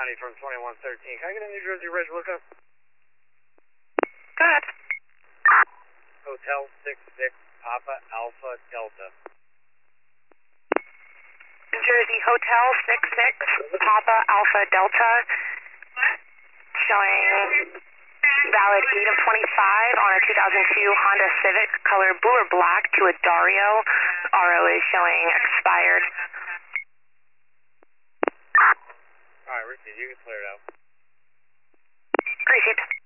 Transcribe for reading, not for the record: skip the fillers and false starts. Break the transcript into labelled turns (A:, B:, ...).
A: County from 2113. Can I get a New Jersey Reg lookup?
B: Go ahead.
A: Hotel 66 Papa Alpha Delta.
B: New Jersey Hotel 66 Papa Alpha Delta. Showing valid 8 of 25 on a 2002 Honda Civic, color blue or black, to a Dario. RO is showing expired.
A: Alright, Ricky, you can clear it out.
B: Appreciate it.